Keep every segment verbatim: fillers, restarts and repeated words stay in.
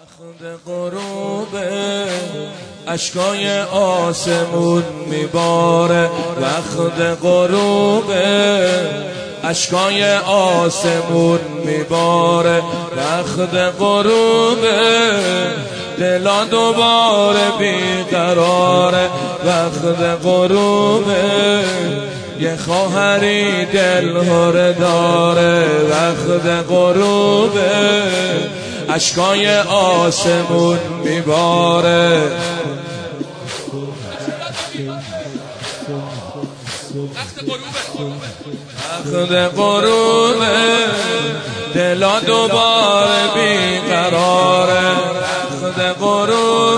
وقت غروب اشکای آسمون میباره، وقت غروب اشکای آسمون میباره، وقت غروب دلا دوباره بیقراره، وقت غروب یه خواهری دل هره داره، وقت غروب اشکای آسمون میباره. وقت غروب دلا دوباره بیقراره، وقت غروب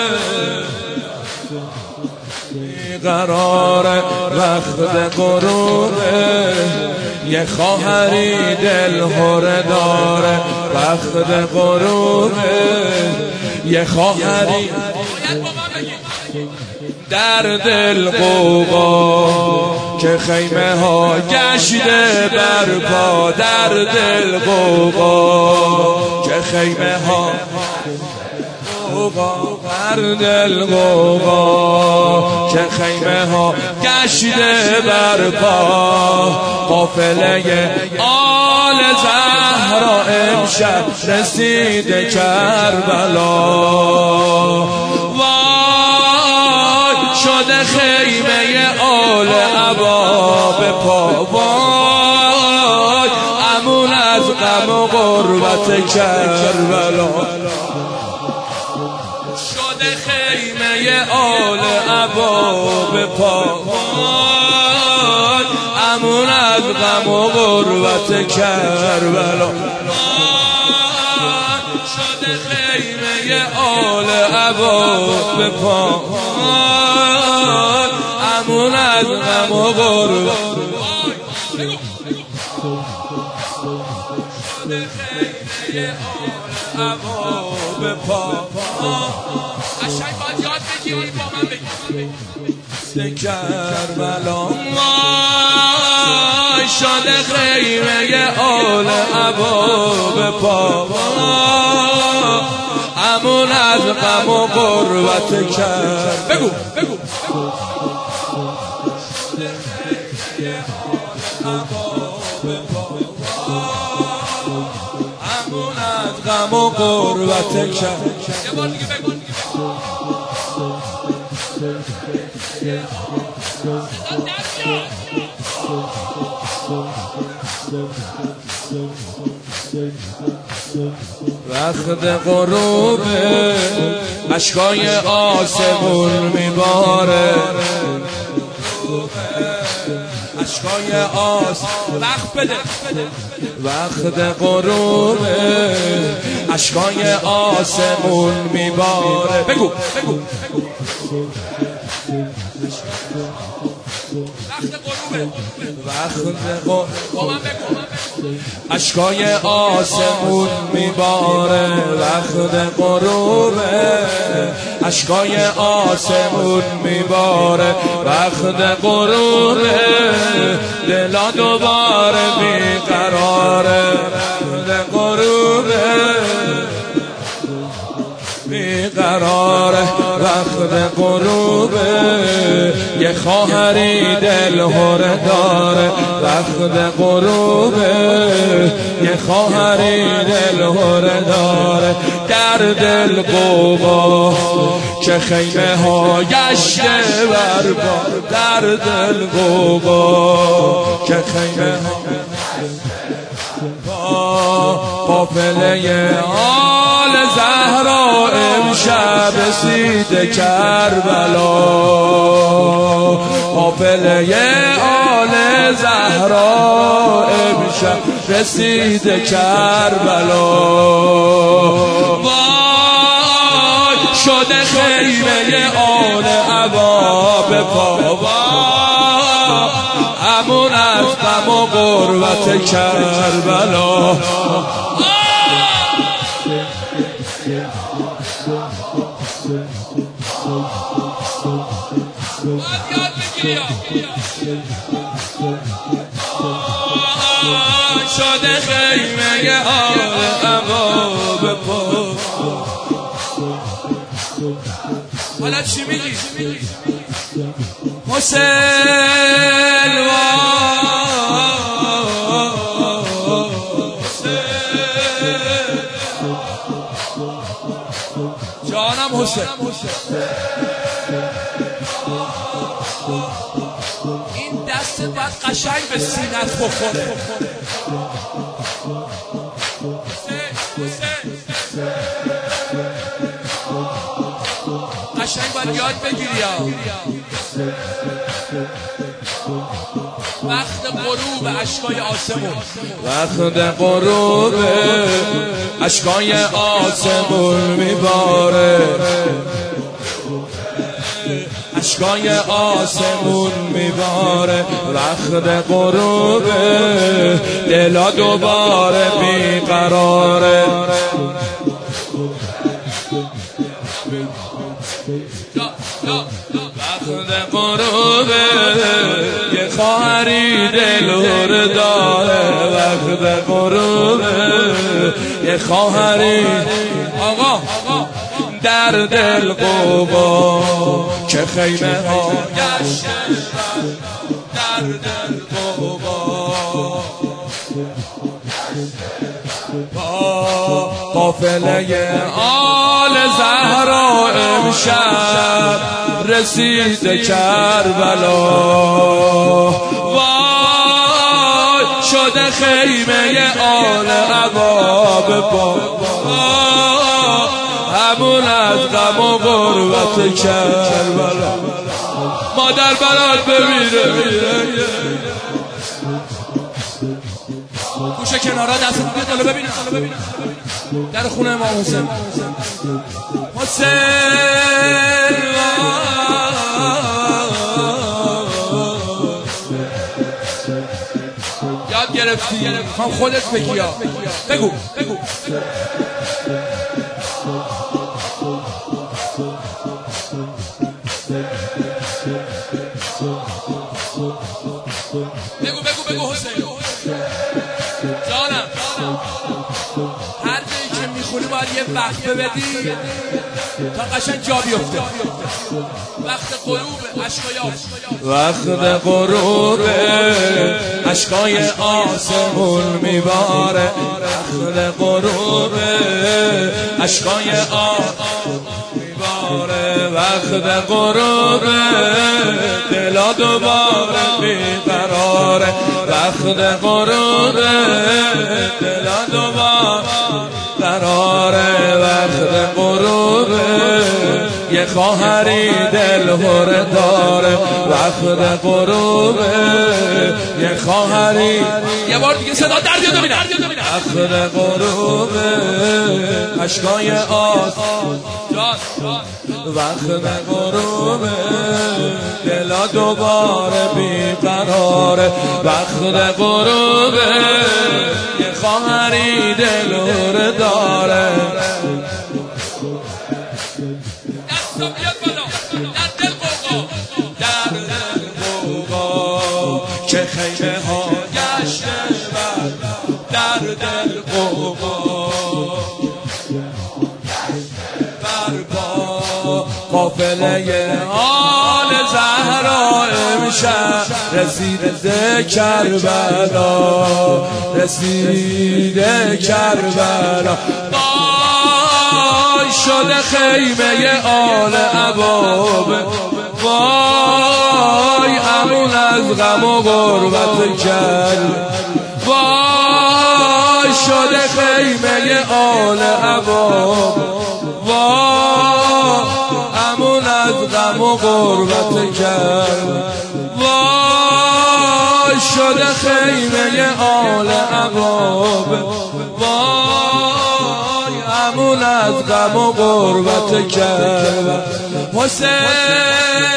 بیقراره، وقت غروب یه خواهری دل هره داره، وقت غروب یه خواهری در دل غوغا که خیمه ها گشته برپا، در دل غوغا که خیمه ها در دل غوغا که خیمه ها گشته برپا، قافله آل زهرا امشب رسید کربلا، وای شده خیمه آل عبا به پا، وای امون از غم و غربت کربلا، شده خیمه آل عبا به پا، وای امون از غم و غربت کربلا، شده خیمه آل عبا به پا، امون از غم و غربت، شده خیمه آل عبا به پا. قشنگ باید یاد بگیری با من بگی کربلا، وای شده خیمه آل عبا به پا، امون از غم و غربت کرد. بگو بگو امون از غم و غربت کرد. یه بار دیگه بگو. وقت غروب اشکای آسمون میباره، اشکای آسمون وقت بده، وقت غروب اشکای آسمون میباره. بگو بگو وقت غروب اشکای آسمون میباره، وقت غروب اشکای آسمون میباره، وقت غروب دلا دوباره بیقراره، وقت غروب بیقراره، وقت غروب یه خواهری دل هره داره، وقت غروب یه خواهری دل هره داره، در دل غوغا که خیمه ها گشته برپا، در دل غوغا که خیمه ها قافله آل زهرا امشب رسید کربلا، قافله آل زهرا امشب رسید کربلا، وای شده خیمه آل عبا به پا، امون از غم و غربت کربلا. شده خیمه آل عبا به پا. حالا چی میگی؟ حسین جانم حسین، این دست باید قشنگ به سینت بخوره. قشنگ باید یاد بگیری ها. وقت غروب اشکای آسمون، وقت غروب اشکای آسمون میباره، اشکای آسمون میباره. وقت غروب دلا دوباره بیقراره. وقت غروب یه خواهری دلور داره، وقت غروب یه خواهری آقا در دل قبا که خیمه ها گشتن در دل قبا. قافله آل زهرا امشب رسید کربلا، وای شده خیمه آل عباب با همون از غم و غربت کربلا. مادر برات بمیره میره گوشه کنارا دست بگید حالا ببینم در خونه امام حسین. حسین یاد گرفتی هم خودت بگی ها. بگو بگو بگو بگو بگو حسین جانم. هر جایی که میخونی باید یه وقفه بدی تا قشنگ جا بیفته. وقت غروب اشکای آسمون، وقت غروب اشکای آسمون میباره، وقت غروب اشکای آسمون میباره. وقت غروب دلا دوباره بیقراره، وقت غروب دلا دوباره قراره. وقت غروب یه خواهری دلهوره داره، وقت غروب یه خواهری. یه بار دیگه صدا در بیاد ببینم. وقت غروب اشکای آسمون، وقت غروب دلا دوباره بیقراره. وقت غروب یه خواهری دلهوره داره. دستا بیاد بالا در دل قوقا، در دل قوقا که خیمه ها گشته در دل قوقا. برپا قافله آل زهرا امشب رسیده کربلا، رسیده کربلا. وای شده خیمه آل عباب، وای امون از غم و غربت کرد. وای شده خیمه آل عباب، وای امون از غم و غربت کرد. وای شده خیمه آل عباب، وای امون از غم و غربت کرد. حسین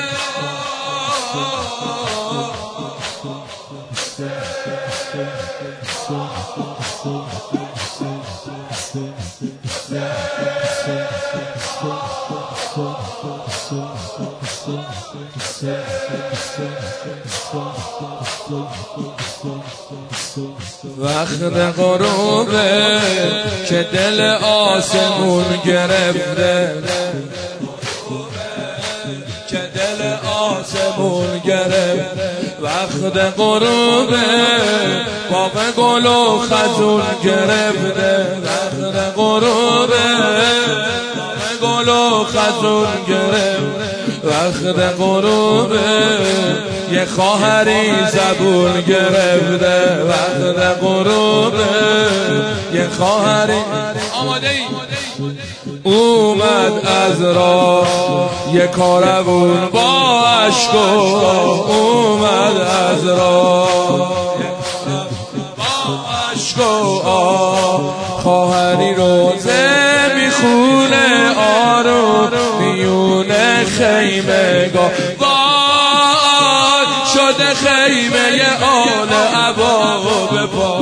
وقت غروبه که دل آسمون گرفته، آسمون گرفت وقت غروبه باغ گل و خزون گرفته وقت غروبه باغ گل و خزون گرفت وقت غروبه یه خواهری زبون گرفته وقت غروبه یه خواهری آماده ای اومد از راه یه کاروون با عشق اومد از راه با عشق و آه خواهری روزه میخونه آروم میونه خیمه گاه وای شده خیمه آل عبا به پا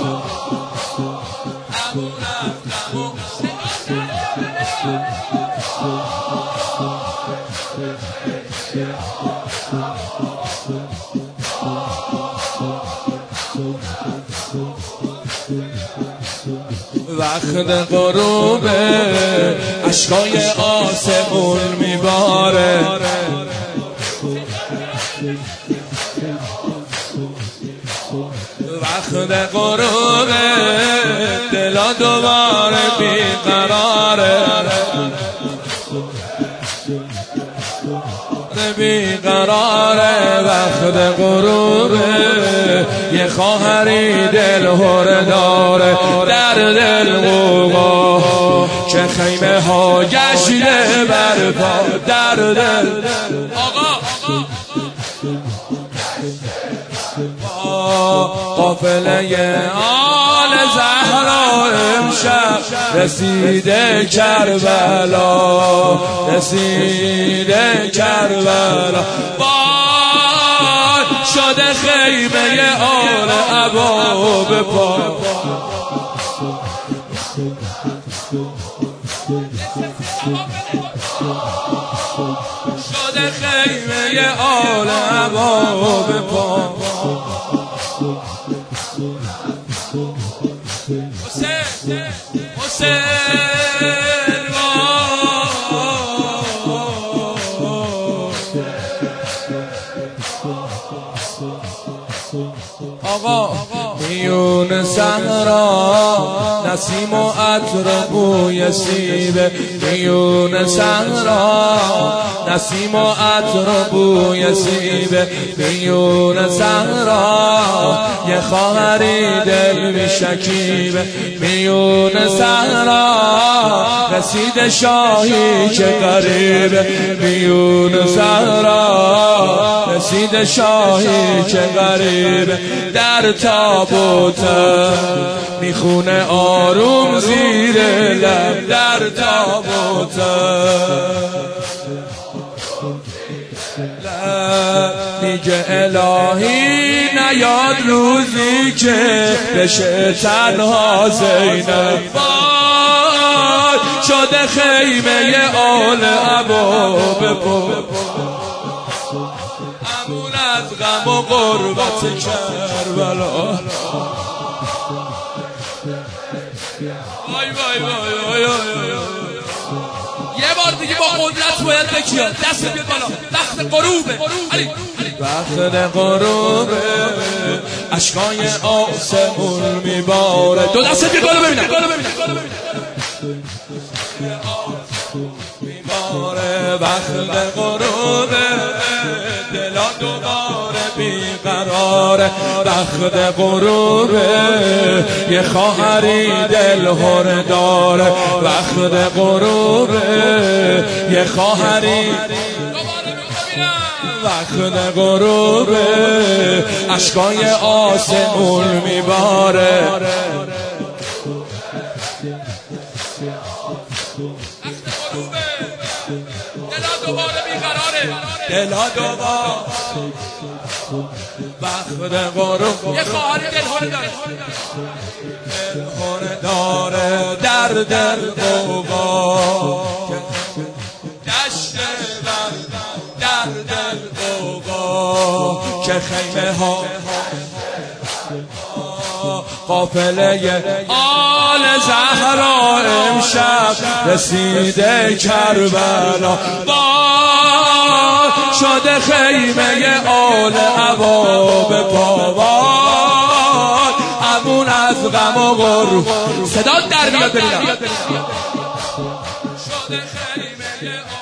وقت غروبه اشکای آسمون میباره وقت غروبه دلا دوباره بیقراره بیقراره وقت غروبه یه خواهری دل هره داره در دل غوغا که خیمه ها گشته برپا در دل آقا قافله آل زهرا امشب رسیده کربلا رسیده کربلا وای شده خیمه آل عبا به پا شده خیمه آل عبا به پا حسین حسین آقا میون صحرا نسیم و عطر بوی سیبه میون صحرا نسیم و عطر بوی سیبه میون صحرا یه خواهری دل میشکیبه میون صحرا رسید شاهی که قریبه میون صحرا رسید شاهی که قریبه در تابوته میخونه آروم زیر لب در تابوته میگه الهی نیاد روزی که بشه تنها زینب شده خیمه آل عبا به پا امون از غم و غربت کربلا وای وای وای وای یه بار دیگه با قدرت باید بکیاد دست بیاد بالا وقت غروبه علی وقت غروبه اشکای آسمون میباره دو دست بیاد بالا ببینم میباره وقت غروبه دلا دوباره بیقراره وقت غروبه یه خواهری دل هره داره وقت غروبه یه خواهری وقت غروبه اشکای آسمون میباره دلا دوباره بیقراره دلا دوباره وقت غروب یه خواهر دل هره داره دل هره داره در دل غوغا دشت بر در دل غوغا که خیمه ها قافله آل زهرا امشب رسیده کربلا وای شده خیمه آل عبا به پاوان، همون از غم و غرور صدا در میاد. شده خیمه